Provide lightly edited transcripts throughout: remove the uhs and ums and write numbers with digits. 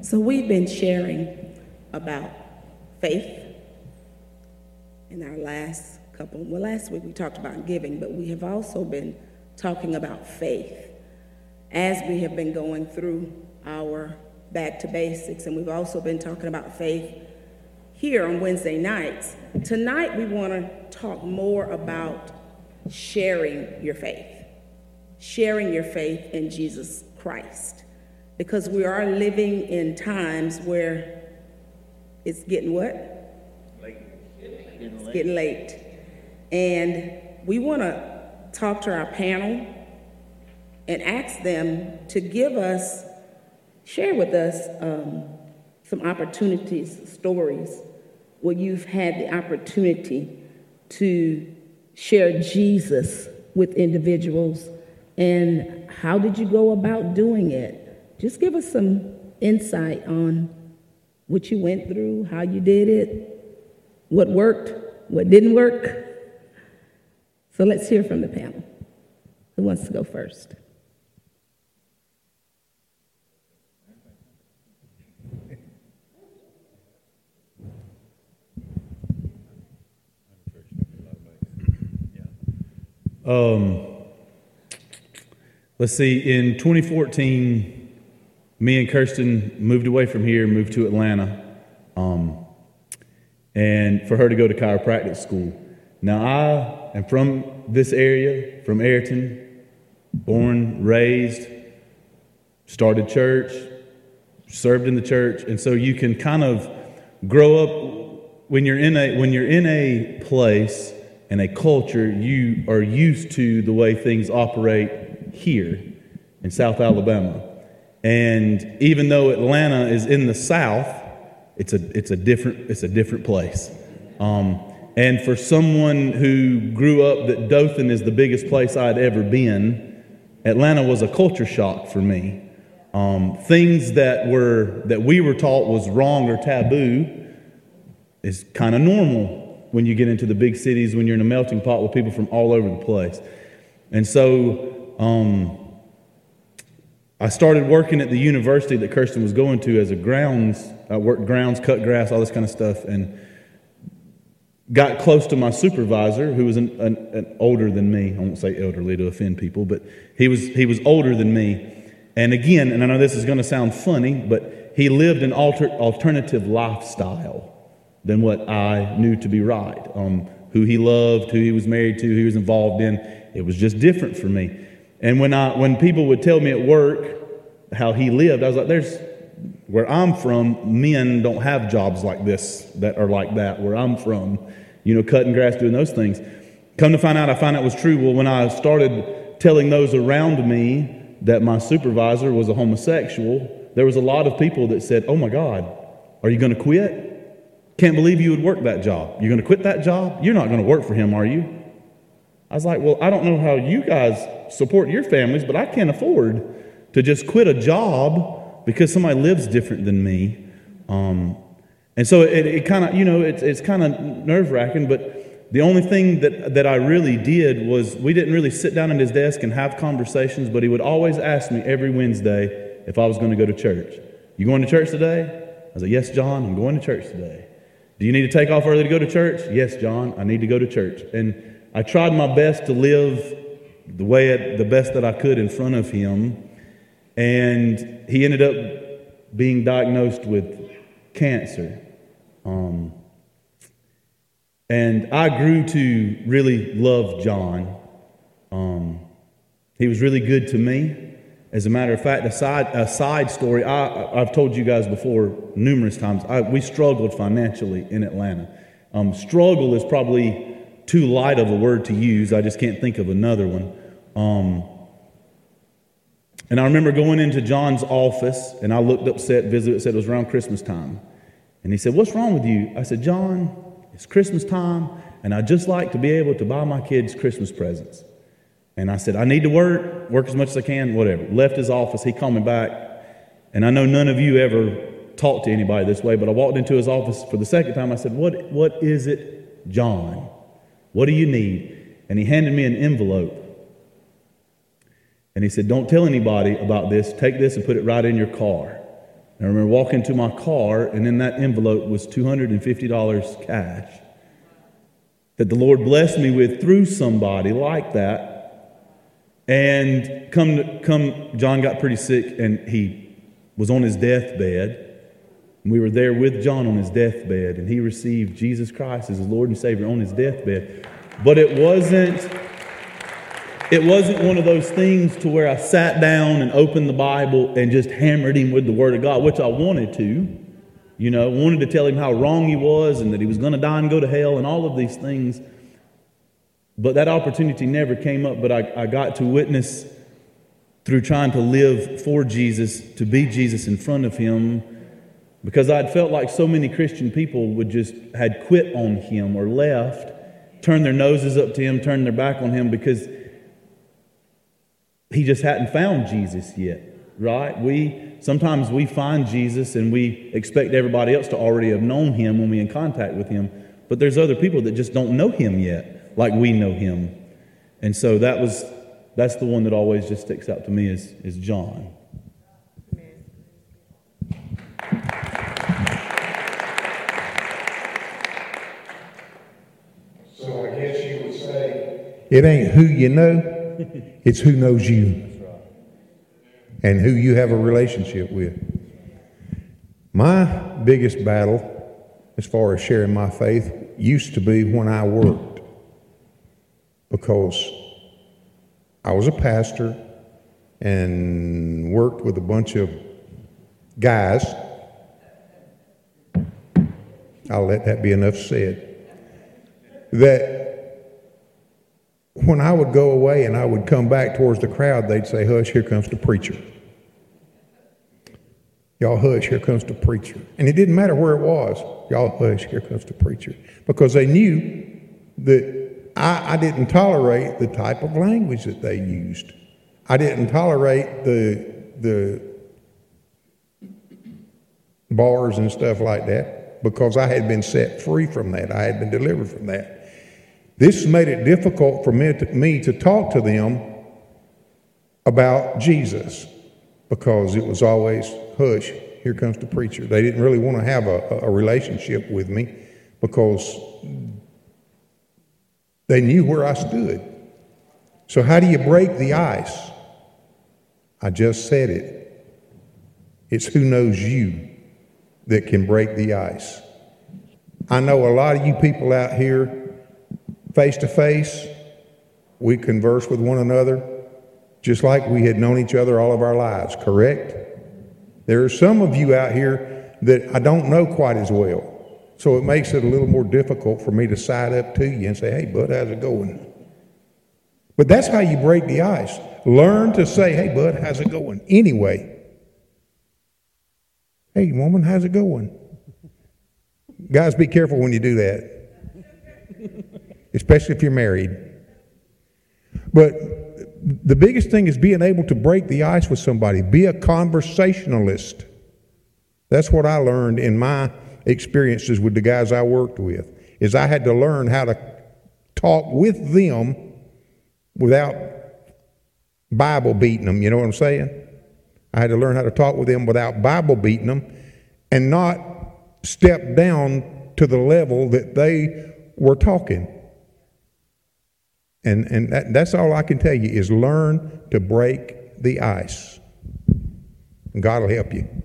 So we've been sharing about faith in our last week we talked about giving, but we have also been talking about faith as we have been going through our back to basics, and we've also been talking about faith here on Wednesday nights. Tonight we want to talk more about sharing your faith in Jesus Christ, because we are living in times where it's getting what? Late. It's getting late. And we want to talk to our panel and ask them to share with us some opportunities, stories where you've had the opportunity to share Jesus with individuals, and how did you go about doing it? Just give us some insight on what you went through, how you did it, what worked, what didn't work. So let's hear from the panel. Who wants to go first? Let's see, in 2014, me and Kirsten moved away from here, moved to Atlanta, and for her to go to chiropractic school. Now, I am from this area, from Ayrton, born, raised, started church, served in the church, and so you can kind of grow up when you're in a place and a culture. You are used to the way things operate here in South Alabama, and even though Atlanta is in the South, it's a different place. And for someone who grew up that Dothan is the biggest place I'd ever been, Atlanta was a culture shock for me. Things that we were taught was wrong or taboo is kind of normal when you get into the big cities, when you're in a melting pot with people from all over the place. And so I started working at the university that Kirsten was going to as I worked grounds, cut grass, all this kind of stuff, and got close to my supervisor, who was an older than me. I won't say elderly to offend people, but he was older than me. And again, and I know this is going to sound funny, but he lived an alternative lifestyle than what I knew to be right. Who he loved, who he was married to, who he was involved in, it was just different for me. And when people would tell me at work how he lived, I was like, where I'm from, men don't have jobs like this that are like that. Where I'm from, cutting grass, doing those things. Come to find out, I found out was true. Well, when I started telling those around me that my supervisor was a homosexual, there was a lot of people that said, "Oh my God, are you going to quit? Can't believe you would work that job. You're going to quit that job? You're not going to work for him, are you?" I was like, well, I don't know how you guys support your families, but I can't afford to just quit a job because somebody lives different than me. And so it kind of, it's kind of nerve-wracking, but the only thing that I really did was we didn't really sit down at his desk and have conversations, but he would always ask me every Wednesday if I was going to go to church. "You going to church today?" I was like, "Yes, John, I'm going to church today." "Do you need to take off early to go to church?" "Yes, John, I need to go to church." And I tried my best to live the best that I could in front of him. And he ended up being diagnosed with cancer. And I grew to really love John. He was really good to me. As a matter of fact, a side story, I've told you guys before numerous times, we struggled financially in Atlanta. Struggle is probably too light of a word to use. I just can't think of another one. And I remember going into John's office, and I looked up, visited, it said it was around Christmas time. And he said, "What's wrong with you?" I said, "John, it's Christmas time, and I'd just like to be able to buy my kids Christmas presents." And I said, "I need to work as much as I can, whatever." Left his office. He called me back. And I know none of you ever talked to anybody this way, but I walked into his office for the second time. I said, What is it, John? What do you need?" And he handed me an envelope. And he said, "Don't tell anybody about this. Take this and put it right in your car." I remember walking to my car, and in that envelope was $250 cash that the Lord blessed me with through somebody like that. And John got pretty sick, and he was on his deathbed. And we were there with John on his deathbed, and he received Jesus Christ as his Lord and Savior on his deathbed. But it wasn't one of those things to where I sat down and opened the Bible and just hammered him with the Word of God, which I wanted to. Wanted to tell him how wrong he was and that he was going to die and go to hell and all of these things. But that opportunity never came up. But I got to witness through trying to live for Jesus, to be Jesus in front of him, because I'd felt like so many Christian people had quit on him or left, turned their noses up to him, turned their back on him because he just hadn't found Jesus yet, right? Sometimes we find Jesus and we expect everybody else to already have known him when we're in contact with him, but there's other people that just don't know him yet, like we know him. And so that's the one that always just sticks out to me is John. So I guess you would say it ain't who you know, it's who knows you and who you have a relationship with. My biggest battle as far as sharing my faith used to be when I worked, because I was a pastor and worked with a bunch of guys. I'll let that be enough said. That when I would go away and I would come back towards the crowd, they'd say, "Hush, here comes the preacher. Y'all hush, here comes the preacher." And it didn't matter where it was. "Y'all hush, here comes the preacher." Because they knew that I didn't tolerate the type of language that they used. I didn't tolerate the bars and stuff like that, because I had been set free from that. I had been delivered from that. This made it difficult for me to talk to them about Jesus, because it was always, "Hush, here comes the preacher." They didn't really want to have a relationship with me because they knew where I stood. So how do you break the ice? I just said it. It's who knows you that can break the ice. I know a lot of you people out here, face to face, we converse with one another just like we had known each other all of our lives, correct? There are some of you out here that I don't know quite as well. So it makes it a little more difficult for me to side up to you and say, "Hey, bud, how's it going?" But that's how you break the ice. Learn to say, "Hey, bud, how's it going?" Anyway. "Hey, woman, how's it going?" Guys, be careful when you do that. Especially if you're married. But the biggest thing is being able to break the ice with somebody. Be a conversationalist. That's what I learned in my experiences with the guys I worked with, is I had to learn how to talk with them without Bible beating them. You know what I'm saying? I had to learn how to talk with them without Bible beating them and not step down to the level that they were talking. And that's all I can tell you, is learn to break the ice. And God will help you.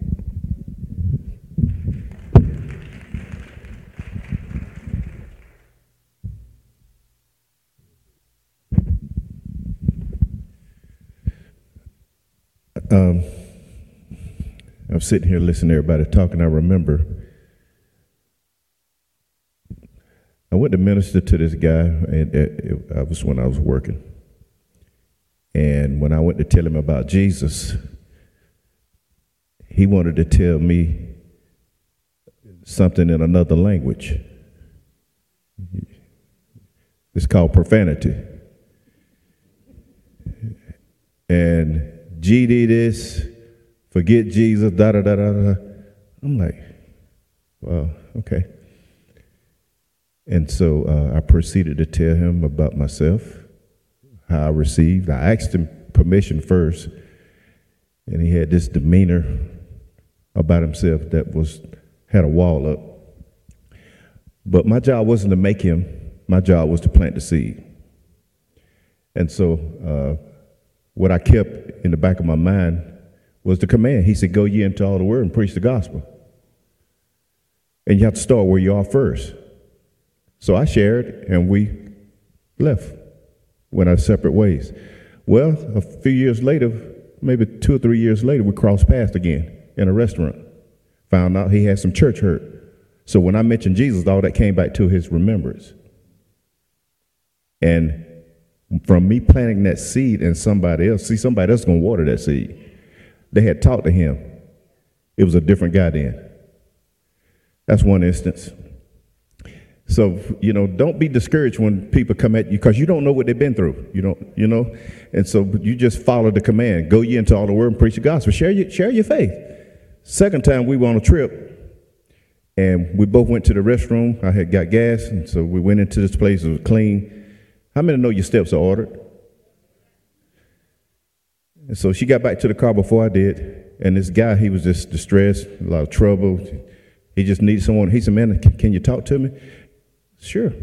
I'm sitting here listening to everybody talking. I remember I went to minister to this guy, and I was when I was working. And when I went to tell him about Jesus, he wanted to tell me something in another language. It's called profanity. And GD this, forget Jesus, da-da-da-da-da. I'm like, wow, okay. And so I proceeded to tell him about myself, how I received. I asked him permission first, and he had this demeanor about himself that had a wall up. But my job wasn't to make him. My job was to plant the seed. And so what I kept in the back of my mind was the command. He said, go ye into all the world and preach the gospel. And you have to start where you are first. So I shared, and we left, went our separate ways. Well, a few years later, maybe 2 or 3 years later, we crossed paths again in a restaurant. Found out he had some church hurt. So when I mentioned Jesus, all that came back to his remembrance. And from me planting that seed in somebody else, somebody else is going to water that seed. They had talked to him. It was a different guy then. That's one instance. So, don't be discouraged when people come at you because you don't know what they've been through. And so you just follow the command. Go ye into all the world and preach the gospel. Share your faith. Second time we were on a trip, and we both went to the restroom. I had got gas, and so we went into this place. It was clean. How many know your steps are ordered? And so she got back to the car before I did, and this guy, he was just distressed, a lot of trouble. He just needed someone. He said, man, can you talk to me? Sure.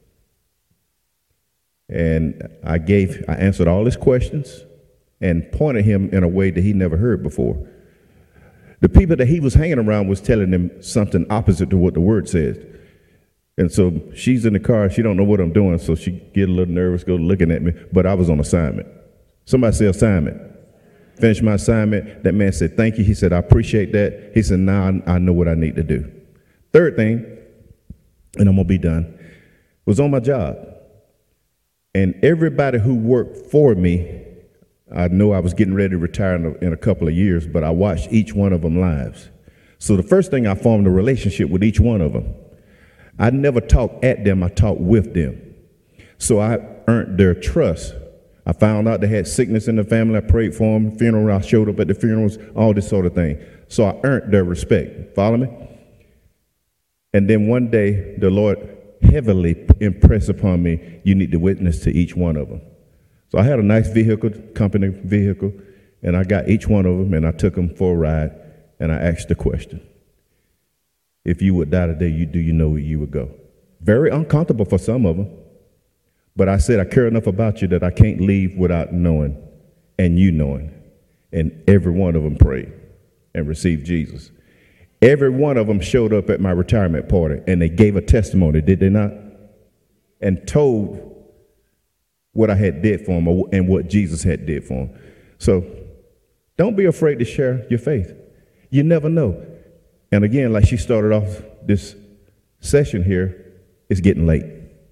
And I answered all his questions and pointed him in a way that he never heard before. The people that he was hanging around was telling him something opposite to what the word said. And so she's in the car. She don't know what I'm doing, so she get a little nervous, go looking at me. But I was on assignment. Somebody say assignment. Finished my assignment. That man said, thank you. He said, I appreciate that. He said, now I know what I need to do. Third thing, and I'm going to be done, was on my job. And everybody who worked for me, I know I was getting ready to retire in a couple of years, but I watched each one of them lives. So the first thing, I formed a relationship with each one of them. I never talked at them, I talked with them. So I earned their trust. I found out they had sickness in the family. I prayed for them. Funeral, I showed up at the funerals, all this sort of thing. So I earned their respect. Follow me? And then one day, the Lord heavily impressed upon me, you need to witness to each one of them. So I had a nice vehicle, company vehicle, and I got each one of them, and I took them for a ride, and I asked the question, if you would die today, do you know where you would go? Very uncomfortable for some of them. But I said, I care enough about you that I can't leave without knowing and you knowing. And every one of them prayed and received Jesus. Every one of them showed up at my retirement party, and they gave a testimony, did they not? And told what I had did for them and what Jesus had did for them. So don't be afraid to share your faith. You never know. And again, like she started off this session here, it's getting late.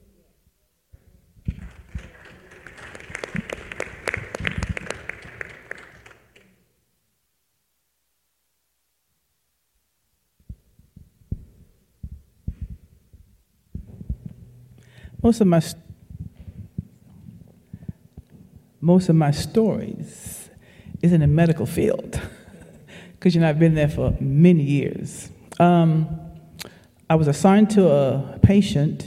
Most of my stories is in the medical field because I've been there for many years. I was assigned to a patient,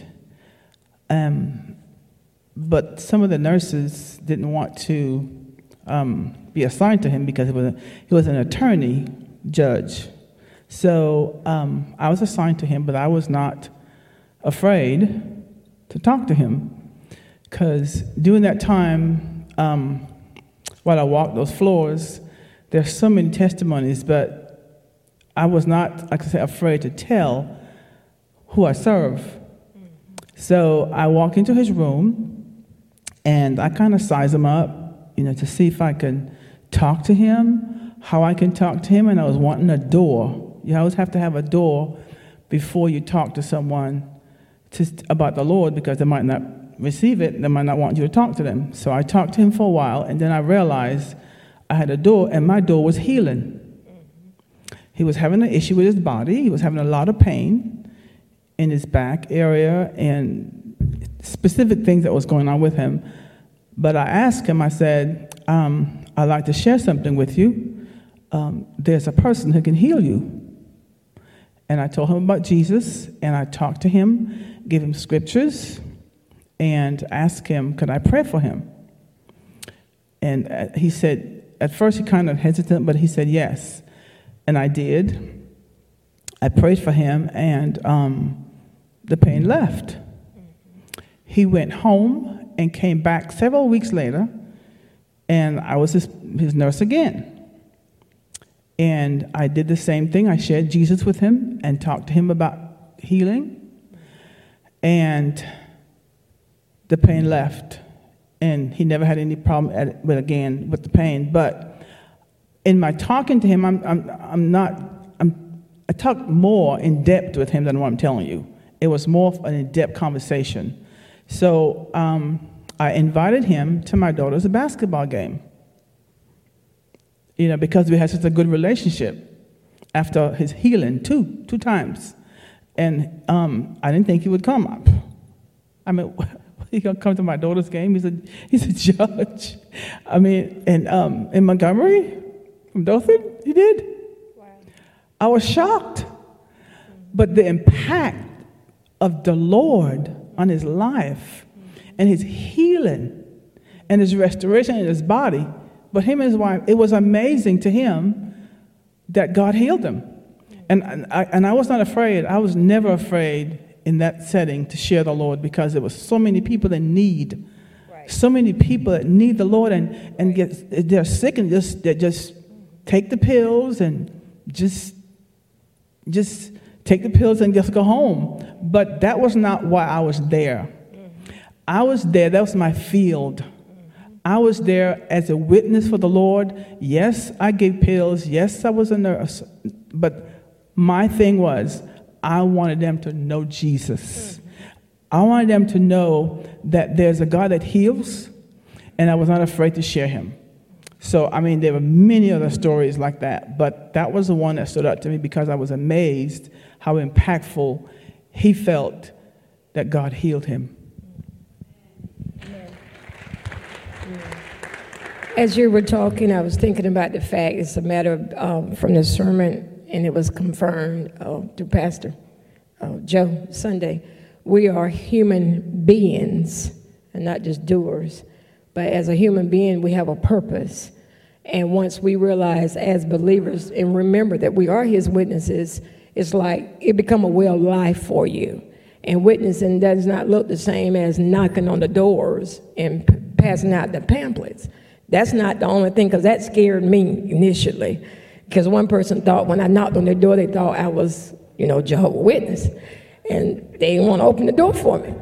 but some of the nurses didn't want to be assigned to him because he was an attorney judge. So I was assigned to him, but I was not afraid to talk to him, because during that time, while I walked those floors, there's so many testimonies, but I was not, like I said, afraid to tell who I serve. So I walked into his room, and I kind of sized him up, to see if I can talk to him, how I can talk to him, and I was wanting a door. You always have to have a door before you talk to someone about the Lord, because they might not receive it, they might not want you to talk to them. So I talked to him for a while, and then I realized I had a door, and my door was healing. He was having an issue with his body. He was having a lot of pain in his back area and specific things that was going on with him. But I asked him, I said, I'd like to share something with you. There's a person who can heal you. And I told him about Jesus, and I talked to him, gave him scriptures, and asked him, could I pray for him? And he said, at first he kind of hesitant, but he said yes. And I did. I prayed for him, and the pain left. He went home and came back several weeks later, and I was his nurse again. And I did the same thing. I shared Jesus with him and talked to him about healing. And the pain left. And he never had any problem with the pain. But in my talking to him, I talked more in depth with him than what I'm telling you. It was more of an in-depth conversation. So I invited him to my daughter's basketball game. Because we had such a good relationship after his healing two times. And I didn't think he would come up. I mean, he gonna come to my daughter's game? He's a judge. I mean, and in Montgomery, from Dothan, he did. Wow. I was shocked. But the impact of the Lord on his life and his healing and his restoration in his body, but him and his wife, it was amazing to him that God healed him. And I was not afraid. I was never afraid in that setting to share the Lord, because there was so many people that need, so many people that need the Lord and they're sick and they just take the pills and just take the pills and just go home. But that was not why I was there. I was there. That was my field. I was there as a witness for the Lord. Yes, I gave pills. Yes, I was a nurse. But my thing was, I wanted them to know Jesus. I wanted them to know that there's a God that heals, and I was not afraid to share him. So, I mean, there were many other stories like that, but that was the one that stood out to me because I was amazed how impactful he felt that God healed him. As you were talking, I was thinking about the fact, it's a matter of, from the sermon, and it was confirmed through Pastor Joe Sunday. We are human beings and not just doers. But as a human being, we have a purpose. And once we realize as believers and remember that we are his witnesses, it's like it become a way of life for you. And witnessing does not look the same as knocking on the doors and passing out the pamphlets. That's not the only thing, because that scared me initially. Because one person thought when I knocked on their door, they thought I was, Jehovah's Witness. And they didn't want to open the door for me.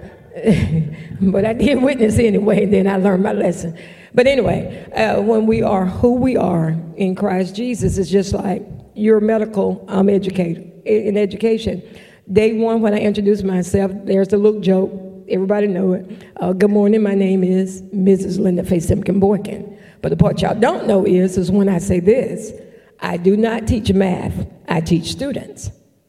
But I did witness anyway, and then I learned my lesson. But anyway, when we are who we are in Christ Jesus, it's just like you're a medical educator in education. Day one, when I introduced myself, there's a little joke. Everybody know it. Good morning, my name is Mrs. Linda Faye Simpkin Boykin. But the part y'all don't know is when I say this, I do not teach math, I teach students.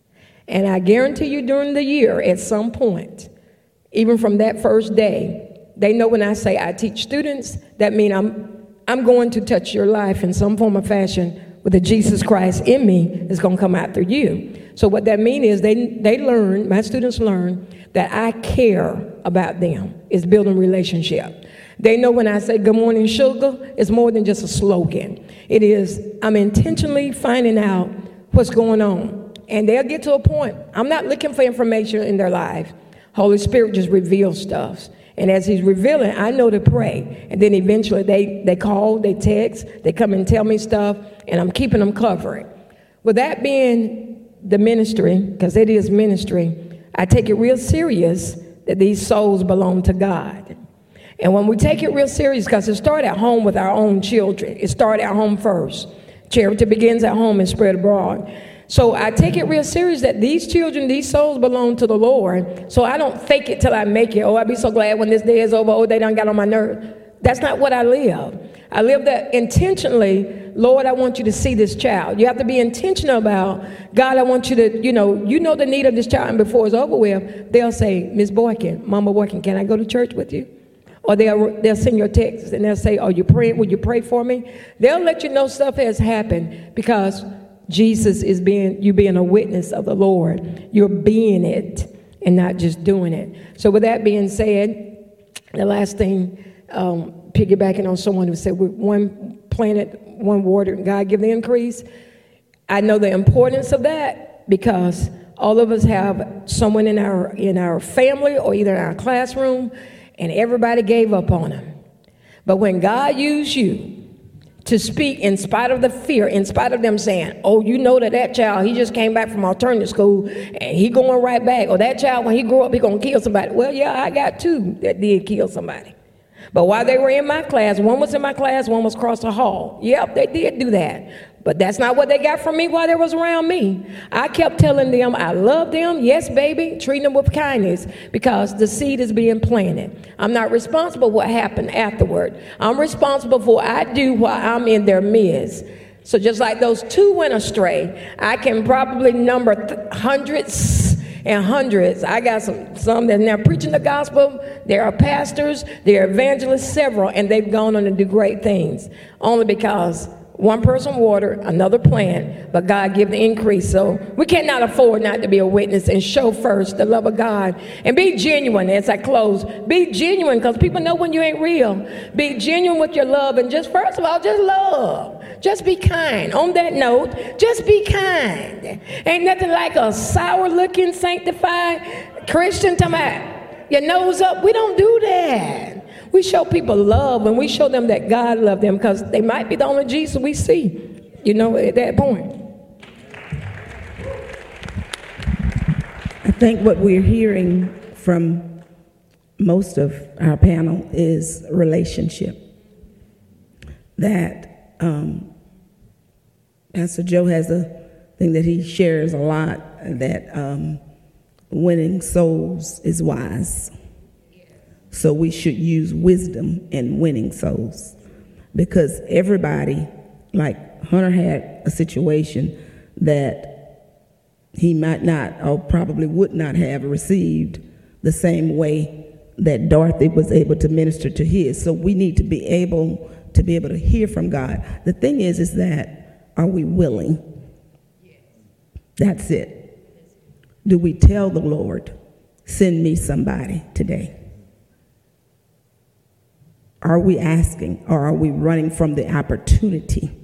And I guarantee you during the year, at some point, even from that first day, they know when I say I teach students, that means I'm going to touch your life in some form or fashion with the Jesus Christ in me is going to come out through you. So what that means is they learn, my students learn, that I care about them. It's building relationship. They know when I say good morning, sugar, it's more than just a slogan. It is, I'm intentionally finding out what's going on. And they'll get to a point. I'm not looking for information in their life. Holy Spirit just reveals stuff. And as he's revealing, I know to pray. And then eventually they call, they text, they come and tell me stuff, and I'm keeping them covered. With that being the ministry, because it is ministry, I take it real serious that these souls belong to God. And when we take it real serious, because it started at home with our own children. It started at home first. Charity begins at home and spread abroad. So I take it real serious that these children, these souls belong to the Lord. So I don't fake it till I make it. Oh, I'd be so glad when this day is over. Oh, they done got on my nerves. That's not what I live. I live that intentionally. Lord, I want you to see this child. You have to be intentional about, God, I want you to, you know the need of this child. And before it's over with, they'll say, Miss Boykin, Mama Boykin, can I go to church with you? Or they'll send your texts and they'll say, are you praying? Will you pray for me? They'll let you know stuff has happened because Jesus is you being a witness of the Lord. You're being it and not just doing it. So with that being said, the last thing, piggybacking on someone who said, with one planet, one water, and God give the increase. I know the importance of that because all of us have someone in our family or either in our classroom, and everybody gave up on them. But when God used you to speak in spite of the fear, in spite of them saying, oh, you know that child, he just came back from alternative school and he going right back. Or that child, when he grow up, he going to kill somebody. Well, yeah, I got two that did kill somebody. But while they were in my class, one was in my class, one was across the hall. Yep, they did do that. But that's not what they got from me while they was around me. I kept telling them I love them, yes, baby, treating them with kindness because the seed is being planted. I'm not responsible for what happened afterward. I'm responsible for what I do while I'm in their midst. So just like those two went astray, I can probably number hundreds and hundreds. I got some that are now preaching the gospel. There are pastors, there are evangelists, several, and they've gone on to do great things only because one person watered, another plant, but God give the increase. So we cannot afford not to be a witness and show first the love of God and be genuine. As I close, be genuine because people know when you ain't real. Be genuine with your love and just first of all, just love. Just be kind. On that note, just be kind. Ain't nothing like a sour-looking, sanctified Christian talking about your nose up. We don't do that. We show people love and we show them that God loves them because they might be the only Jesus we see, at that point. I think what we're hearing from most of our panel is relationship. That Pastor Joe has a thing that he shares a lot, that winning souls is wise. So we should use wisdom in winning souls because everybody, like Hunter had a situation that he might not or probably would not have received the same way that Dorothy was able to minister to his. So we need to be able to hear from God. The thing is that are we willing? That's it. Do we tell the Lord, send me somebody today? Are we asking or are we running from the opportunity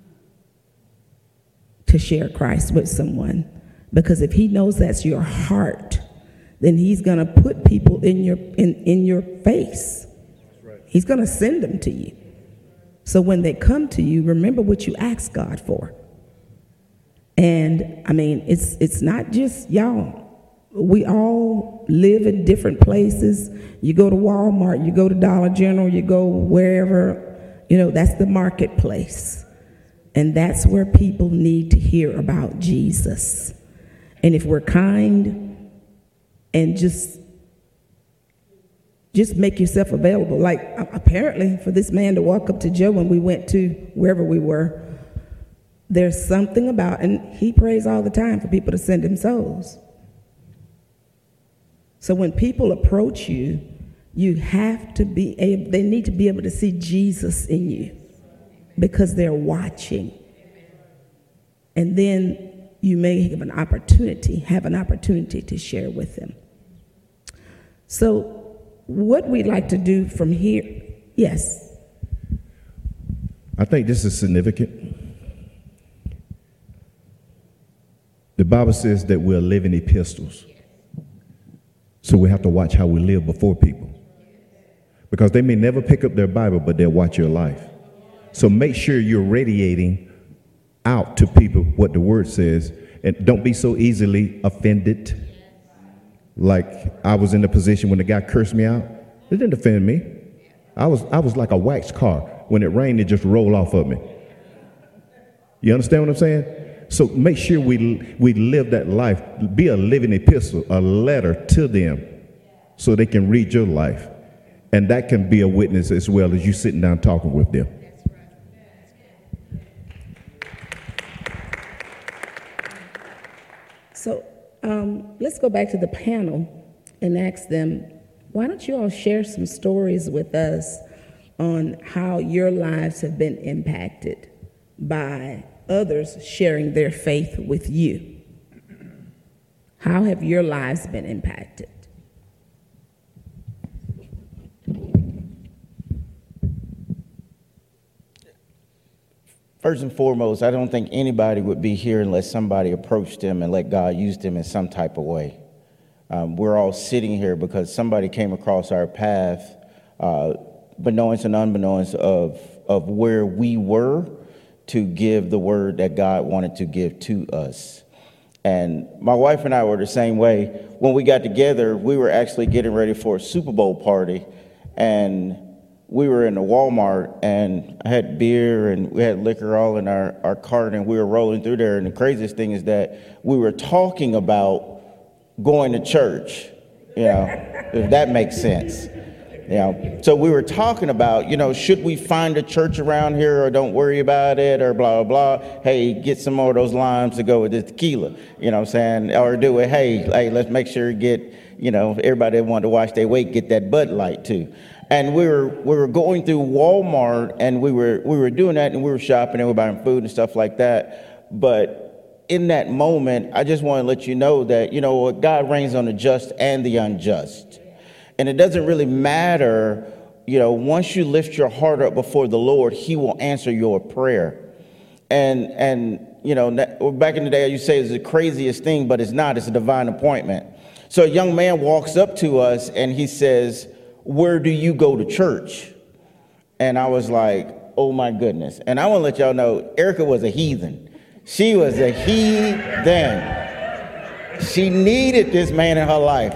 to share Christ with someone? Because if he knows that's your heart, then he's going to put people in your face. He's going to send them to you. So when they come to you, remember what you asked God for. And I mean, it's not just y'all. We all live in different places. You go to Walmart, you go to Dollar General, you go wherever, that's the marketplace. And that's where people need to hear about Jesus. And if we're kind and just make yourself available, like apparently for this man to walk up to Joe when we went to wherever we were, there's something about, and he prays all the time for people to send him souls. So when people approach you, you have to they need to be able to see Jesus in you because they're watching. And then you may have an opportunity to share with them. So what we'd like to do from here, yes. I think this is significant. The Bible says that we're living epistles. So we have to watch how we live before people. Because they may never pick up their Bible, but they'll watch your life. So make sure you're radiating out to people what the word says. And don't be so easily offended. Like I was in the position when the guy cursed me out. It didn't offend me. I was like a wax car. When it rained, it just rolled off of me. You understand what I'm saying? So make sure we live that life. Be a living epistle, a letter to them so they can read your life. And that can be a witness as well as you sitting down talking with them. So let's go back to the panel and ask them, why don't you all share some stories with us on how your lives have been impacted by others sharing their faith with you? How have your lives been impacted? First and foremost, I don't think anybody would be here unless somebody approached them and let God use them in some type of way. We're all sitting here because somebody came across our path, beknownst and unbeknownst of where we were, to give the word that God wanted to give to us. And my wife and I were the same way. When we got together, we were actually getting ready for a Super Bowl party, and we were in a Walmart, and I had beer and we had liquor all in our cart, and we were rolling through there. And the craziest thing is that we were talking about going to church, if that makes sense. So we were talking about, should we find a church around here, or don't worry about it, or blah, blah, blah. Hey, get some more of those limes to go with the tequila, you know what I'm saying? Or do it, hey, let's make sure get, everybody that wanted to watch their weight, get that Bud Light too. And we were going through Walmart, and we were doing that, and we were shopping, and we were buying food and stuff like that. But in that moment, I just want to let you know that, God reigns on the just and the unjust. And it doesn't really matter, once you lift your heart up before the Lord, he will answer your prayer. And back in the day, I used to say it's the craziest thing, but it's not. It's a divine appointment. So a young man walks up to us, and he says, "Where do you go to church?" And I was like, oh my goodness. And I want to let y'all know, Erica was a heathen. She was a heathen. She needed this man in her life.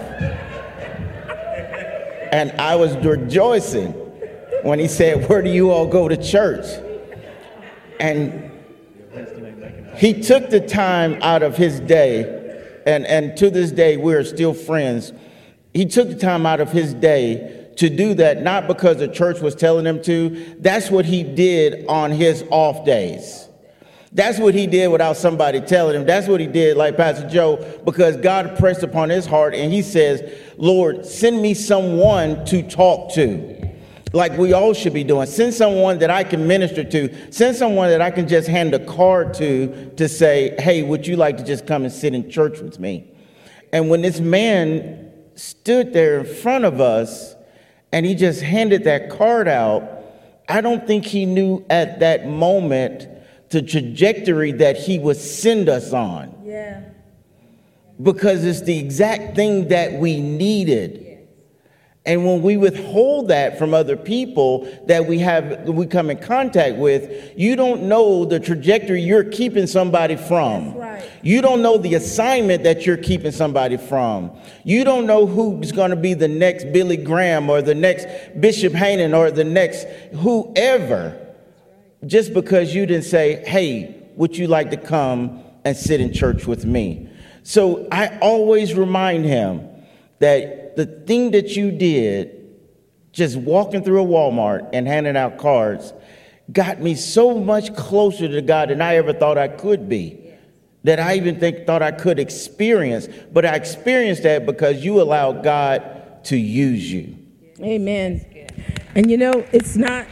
And I was rejoicing when he said, "Where do you all go to church?" And he took the time out of his day, and to this day, we're still friends. He took the time out of his day to do that, not because the church was telling him to. That's what he did on his off days. That's what he did without somebody telling him. That's what he did, like Pastor Joe, because God pressed upon his heart, and he says, "Lord, send me someone to talk to," like we all should be doing. Send someone that I can minister to. Send someone that I can just hand a card to say, "Hey, would you like to just come and sit in church with me?" And when this man stood there in front of us and he just handed that card out, I don't think he knew at that moment the trajectory that he would send us on. Yeah. Because it's the exact thing that we needed. And when we withhold that from other people that we come in contact with, you don't know the trajectory you're keeping somebody from. That's right. You don't know the assignment that you're keeping somebody from. You don't know who's going to be the next Billy Graham or the next Bishop Haynen or the next whoever, just because you didn't say, "Hey, would you like to come and sit in church with me?" So I always remind him that the thing that you did, just walking through a Walmart and handing out cards, got me so much closer to God than I ever thought I could be, that I even thought I could experience. But I experienced that because you allowed God to use you. Amen. And it's not.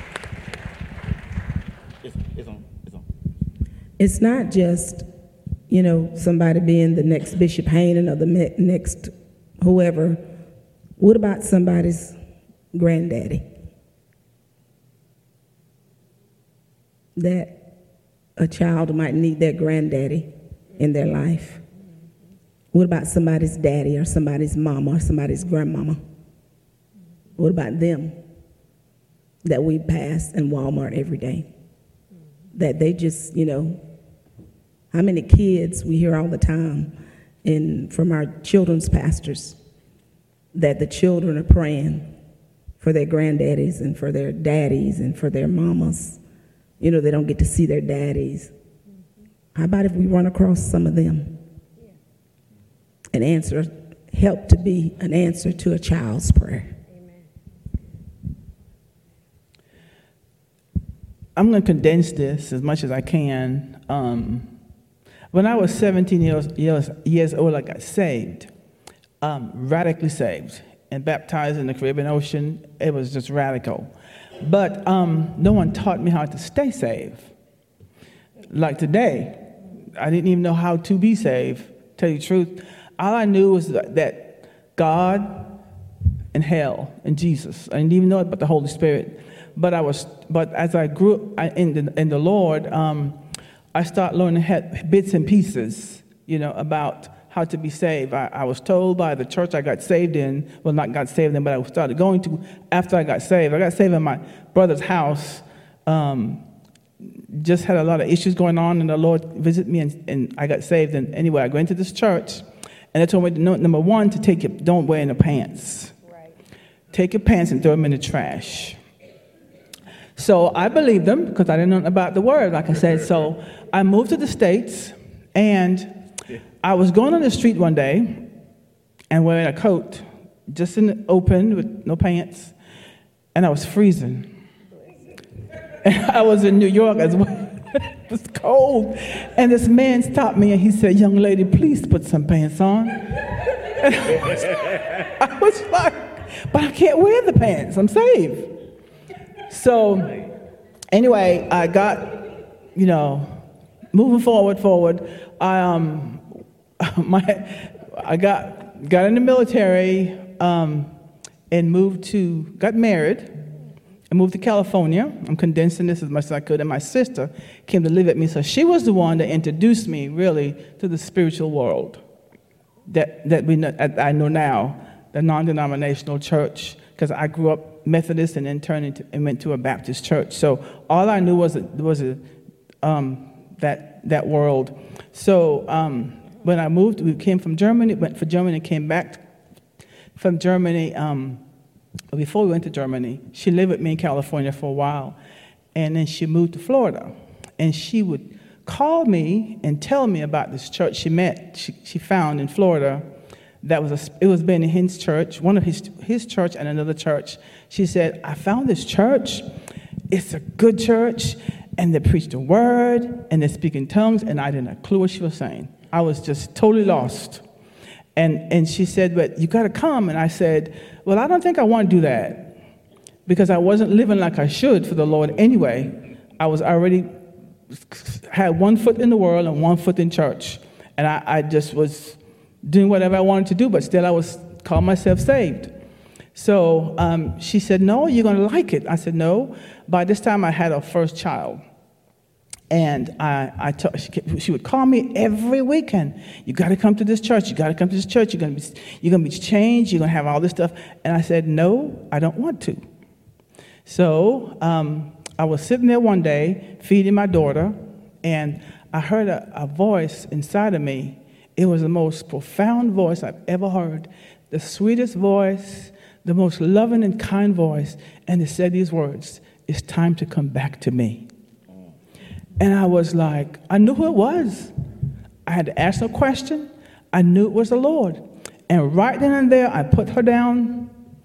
It's not just, somebody being the next Bishop Haynen or the next whoever. What about somebody's granddaddy? That a child might need their granddaddy in their life. What about somebody's daddy or somebody's mama or somebody's grandmama? What about them that we pass in Walmart every day? That they just, how many kids we hear all the time from our children's pastors that the children are praying for their granddaddies and for their daddies and for their mamas. They don't get to see their daddies. How about if we run across some of them? Help to be an answer to a child's prayer. I'm going to condense this as much as I can. When I was 17 years old, I got saved, radically saved, and baptized in the Caribbean Ocean. It was just radical. But no one taught me how to stay saved. Like today, I didn't even know how to be saved, tell you the truth. All I knew was that God and hell and Jesus. I didn't even know about the Holy Spirit. But as I grew in the Lord, I started learning bits and pieces, about how to be saved. I was told by the church I got saved in, well, not got saved in, but I started going to after I got saved. I got saved in my brother's house. Just had a lot of issues going on, and the Lord visited me, and I got saved. And anyway, I went to this church, and they told me, number one, don't wear any pants. Right. Take your pants and throw them in the trash. So I believed them because I didn't know about the word, like I said. So I moved to the States, and I was going on the street one day and wearing a coat, just in the open with no pants, and I was freezing. And I was in New York as well. It was cold. And this man stopped me and he said, "Young lady, please put some pants on." And I was like, "But I can't wear the pants. I'm saved." So anyway, I got, moving forward. I got in the military and got married and moved to California. I'm condensing this as much as I could. And my sister came to live with me. So she was the one that introduced me really to the spiritual world that I know now, the non-denominational church, because I grew up Methodist and then turned and went to a Baptist church. So all I knew was that world. So when I moved, we came from Germany, went for Germany, came back from Germany. Before we went to Germany, she lived with me in California for a while, and then she moved to Florida. And she would call me and tell me about this church she found in Florida. It was Benny Hinn's church, one of his church and another church. She said, "I found this church. It's a good church, and they preach the word, and they speak in tongues," and I didn't have a clue what she was saying. I was just totally lost. And she said, "But you got to come." And I said, "Well, I don't think I want to do that because I wasn't living like I should for the Lord anyway. I was already had one foot in the world and one foot in church. And I just was doing whatever I wanted to do, but still I was calling myself saved." So she said, "No, you're going to like it." I said, "No." By this time I had our first child. And she would call me every weekend. "You got to come to this church. You got to come to this church. You're going to be changed. You're going to have all this stuff." And I said, "No, I don't want to." So I was sitting there one day feeding my daughter, and I heard a voice inside of me. It was the most profound voice I've ever heard, the sweetest voice, the most loving and kind voice. And it said these words, "It's time to come back to me." And I was like, I knew who it was. I had to ask no question. I knew it was the Lord. And right then and there, I put her down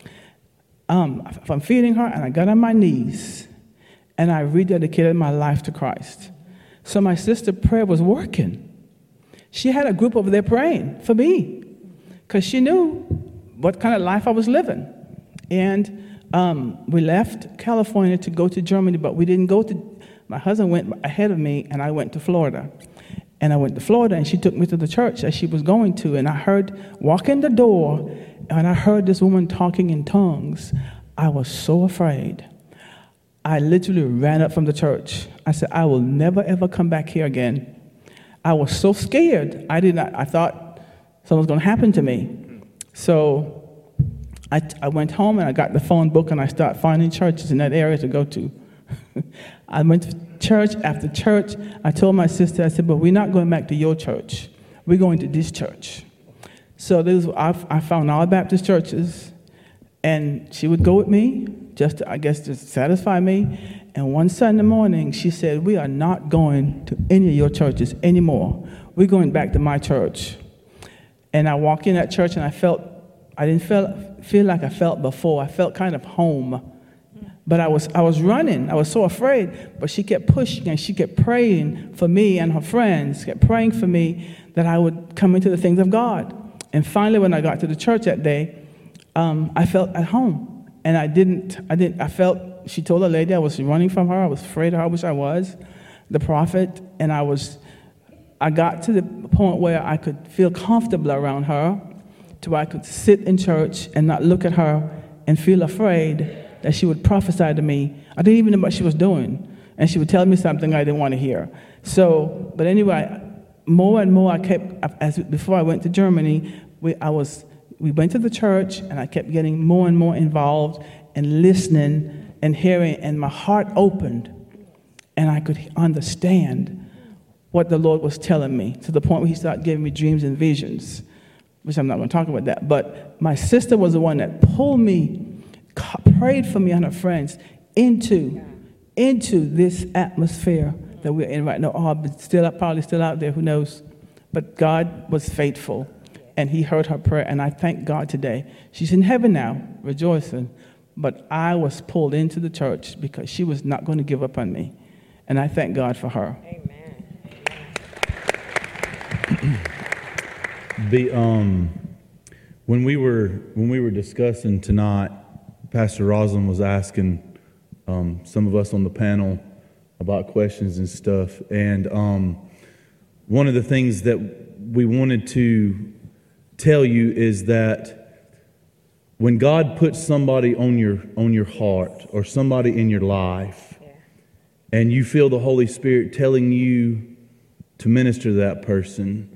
from feeding her, and I got on my knees, and I rededicated my life to Christ. So my sister's prayer was working. She had a group over there praying for me because she knew what kind of life I was living. And we left California to go to Germany, but we didn't go to. My husband went ahead of me, and I went to Florida. And I went to Florida, and she took me to the church that she was going to. And I walk in the door, and I heard this woman talking in tongues. I was so afraid. I literally ran up from the church. I said, "I will never, ever come back here again." I was so scared. I thought something was going to happen to me. So I went home, and I got the phone book, and I started finding churches in that area to go to. I went to church after church. I told my sister, I said, "But we're not going back to your church. We're going to this church." So I found all Baptist churches, and she would go with me, just to satisfy me. And one Sunday morning, she said, "We are not going to any of your churches anymore. We're going back to my church." And I walked in that church, and I didn't feel like I felt before. I felt kind of home. But I was running. I was so afraid. But she kept pushing, and she kept praying for me, and her friends kept praying for me that I would come into the things of God. And finally, when I got to the church that day, I felt at home. And I felt, she told a lady I was running from her. I was afraid of her. I wish I was the prophet. And I got to the point where I could feel comfortable around her, to where I could sit in church and not look at her and feel afraid that she would prophesy to me. I didn't even know what she was doing. And she would tell me something I didn't want to hear. So, but anyway, more and more before I went to Germany, we went to the church, and I kept getting more and more involved and listening and hearing, and my heart opened, and I could understand what the Lord was telling me, to the point where he started giving me dreams and visions, which I'm not going to talk about that. But my sister was the one that pulled me, prayed for me and her friends into this atmosphere that we're in right now. Probably still out there, who knows? But God was faithful, and he heard her prayer, and I thank God today. She's in heaven now, rejoicing. But I was pulled into the church because she was not going to give up on me, and I thank God for her. Amen. When we were discussing tonight, Pastor Roslyn was asking some of us on the panel about questions and stuff, and one of the things that we wanted to tell you is that when God puts somebody on your heart, or somebody in your life, and you feel the Holy Spirit telling you to minister to that person,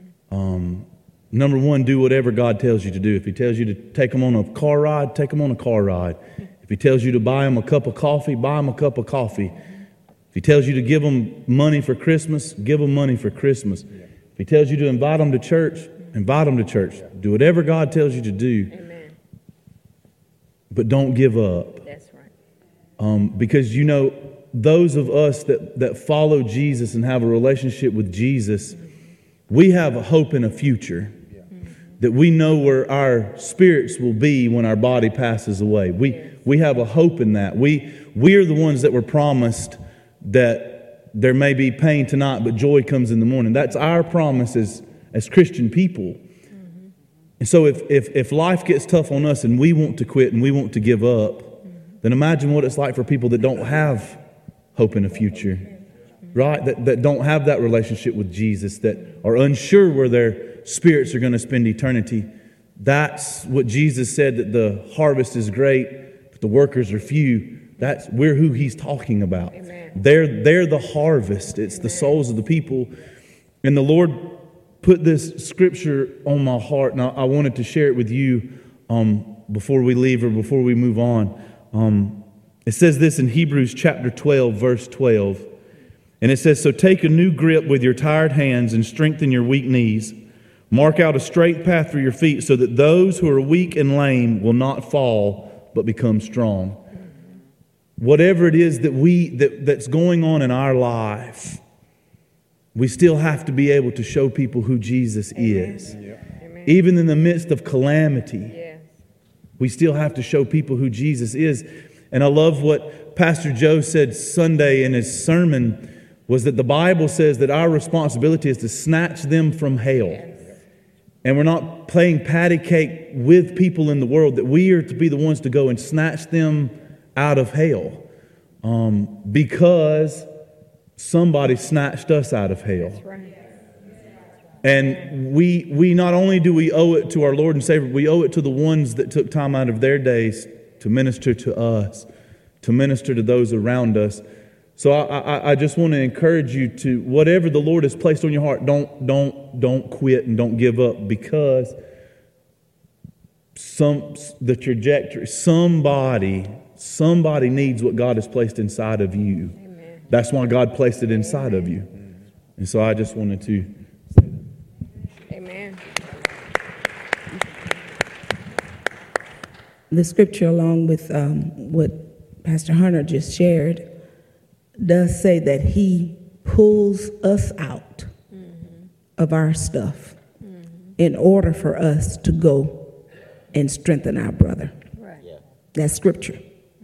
number one, do whatever God tells you to do. If he tells you to take them on a car ride, take them on a car ride. If he tells you to buy them a cup of coffee, buy them a cup of coffee. If he tells you to give them money for Christmas, give them money for Christmas. If he tells you to invite them to church, invite them to church. Do whatever God tells you to do. Amen. But don't give up. That's right. Because those of us that follow Jesus and have a relationship with Jesus, we have a hope in a future. That we know where our spirits will be when our body passes away. We have a hope in that. We are the ones that were promised that there may be pain tonight, but joy comes in the morning. That's our promise as Christian people. And so if life gets tough on us and we want to quit and we want to give up, then imagine what it's like for people that don't have hope in a future, right? That don't have that relationship with Jesus, that are unsure where their spirits are going to spend eternity. That's what Jesus said, that the harvest is great, but the workers are few. We're who he's talking about. Amen. They're the harvest. It's the souls of the people. And the Lord put this scripture on my heart, and I wanted to share it with you before we leave or before we move on. It says this in Hebrews chapter 12, verse 12. And it says, "So take a new grip with your tired hands and strengthen your weak knees. Mark out a straight path for your feet so that those who are weak and lame will not fall but become strong." Whatever it is that's going on in our life, we still have to be able to show people who Jesus is. Amen. Even in the midst of calamity, Yes. we still have to show people who Jesus is. And I love what Pastor Joe said Sunday in his sermon, was that the Bible says that our responsibility is to snatch them from hell. Yes. And we're not playing patty cake with people in the world, that we are to be the ones to go and snatch them out of hell. Because somebody snatched us out of hell. That's right. And we not only do we owe it to our Lord and Savior, we owe it to the ones that took time out of their days to minister to us, to minister to those around us. So I just want to encourage you to, whatever the Lord has placed on your heart, don't quit and don't give up, because the trajectory, somebody needs what God has placed inside of you. Amen. That's why God placed it inside of you. And so I just wanted to. Amen. The scripture, along with what Pastor Hunter just shared, does say that he pulls us out of our stuff in order for us to go and strengthen our brother. Right. Yeah. That's scripture.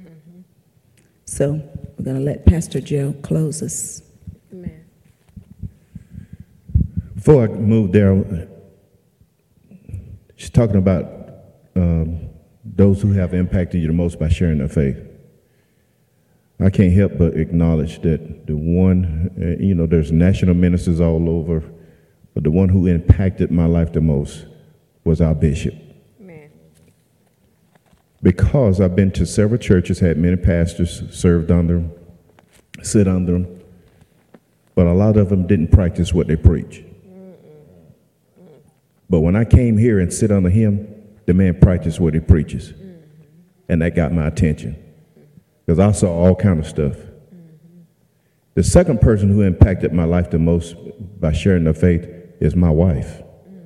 So we're going to let Pastor Joe close us. Amen. Before I move there, she's talking about those who have impacted you the most by sharing their faith. I can't help but acknowledge that the one, there's national ministers all over, but the one who impacted my life the most was our bishop. Amen. because I've been to several churches, had many pastors, served under them, sit under them, but a lot of them didn't practice what they preach. But when I came here and sit under him, the man practiced what he preaches. And that got my attention because I saw all kind of stuff. The second person who impacted my life the most by sharing their faith is my wife.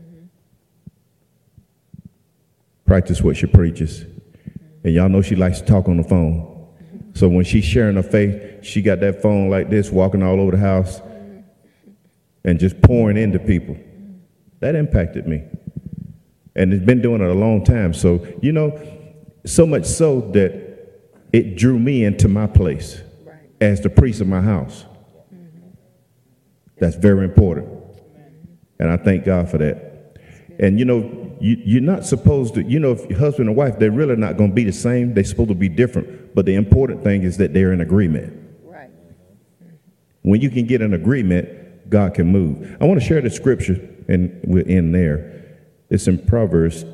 Practice what she preaches. And y'all know she likes to talk on the phone. So when she's sharing her faith, she got that phone like this, walking all over the house and just pouring into people. That impacted me. And it's been doing it a long time. So, you know, so much so that it drew me into my place as the priest of my house. That's very important. And I thank God for that. And, you know, you're not supposed to, you know, if your husband and wife, they're really not going to be the same. They're supposed to be different. But the important thing is that they're in agreement. Right. When you can get an agreement, God can move. I want to share the scripture, and we're in there. It's in Proverbs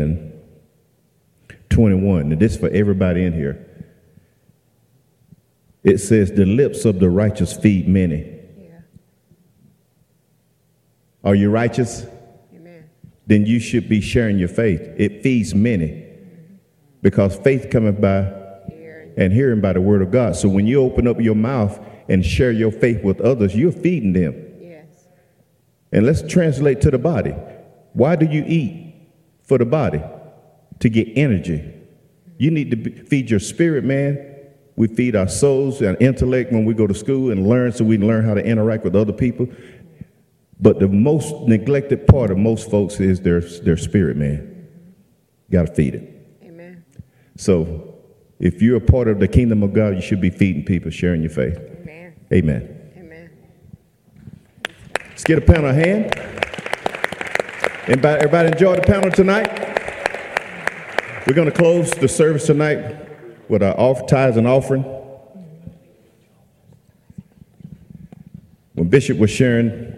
10:21. And this is for everybody in here. It says, the lips of the righteous feed many. Yeah. Are you righteous? Then you should be sharing your faith. It feeds many because faith cometh by and hearing by the word of God. So when you open up your mouth and share your faith with others, you're feeding them. Yes. And let's translate to the body. Why do you eat for the body? To get energy. You need to feed your spirit, man. We feed our souls and intellect when we go to school and learn so we can learn how to interact with other people. But the most neglected part of most folks is their spirit, man. Got to feed it. Amen. So if you're a part of the kingdom of God, you should be feeding people, sharing your faith. Amen. Amen. Amen. Let's get a panel of hand. Everybody enjoy the panel tonight? We're going to close the service tonight with our tithes and offering. When Bishop was sharing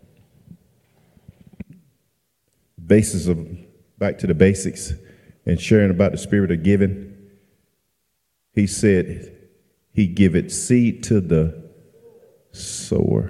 back to the basics and sharing about the spirit of giving, he said he giveth seed to the sower.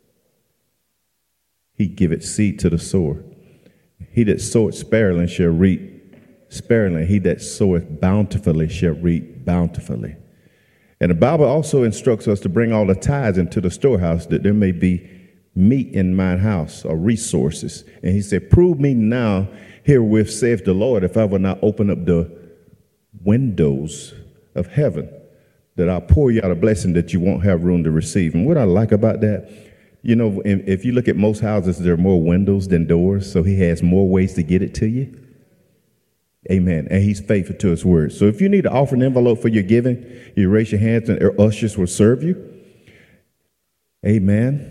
He giveth seed to the sower. He that soweth sparingly shall reap sparingly. He that soweth bountifully shall reap bountifully. And the Bible also instructs us to bring all the tithes into the storehouse, that there may be meat in mine house, or resources. And he said, prove me now herewith, saith the Lord, if I will not open up the windows of heaven, that I'll pour you out a blessing that you won't have room to receive. And what I like about that, you know, if you look at most houses, there are more windows than doors, so he has more ways to get it to you. Amen. And he's faithful to his word. So if you need an offering envelope for your giving, you raise your hands and our ushers will serve you. Amen.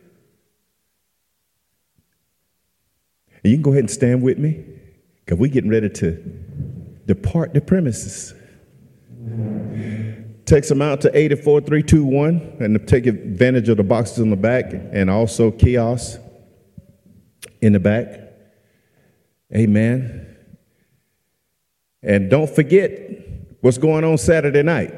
And you can go ahead and stand with me, because we're getting ready to depart the premises. Text them out to 84321 and take advantage of the boxes on the back and also kiosks in the back. Amen. And don't forget what's going on Saturday night.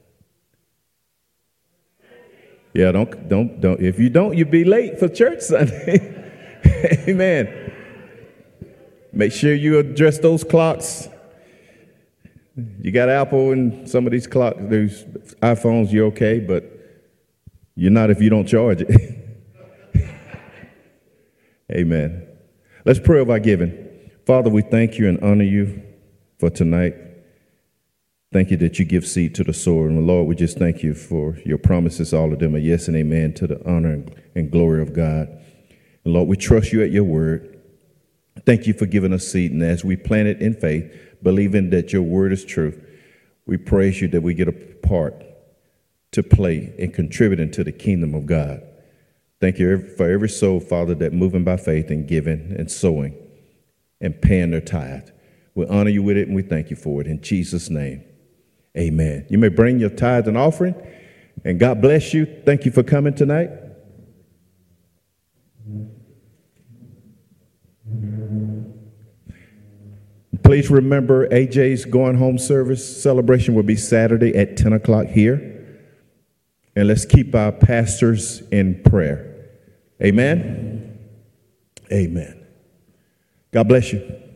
Yeah, don't. If you don't, you'll be late for church Sunday. Amen. Make sure you address those clocks. You got Apple and some of these clocks, those iPhones, you're okay, but you're not if you don't charge it. Amen. Let's pray over our giving. Father, we thank you and honor you for tonight. Thank you that you give seed to the sower. And Lord, we just thank you for your promises. All of them are yes and amen to the honor and glory of God. And Lord, we trust you at your word. Thank you for giving us seed. And as we plant it in faith, believing that your word is true, we praise you that we get a part to play in contributing to the kingdom of God. Thank you for every soul, Father, that moving by faith and giving and sowing and paying their tithe. We honor you with it and we thank you for it. In Jesus' name, amen. You may bring your tithe and offering, and God bless you. Thank you for coming tonight. Please remember AJ's going home service celebration will be Saturday at 10 o'clock here. And let's keep our pastors in prayer. Amen. Amen. God bless you.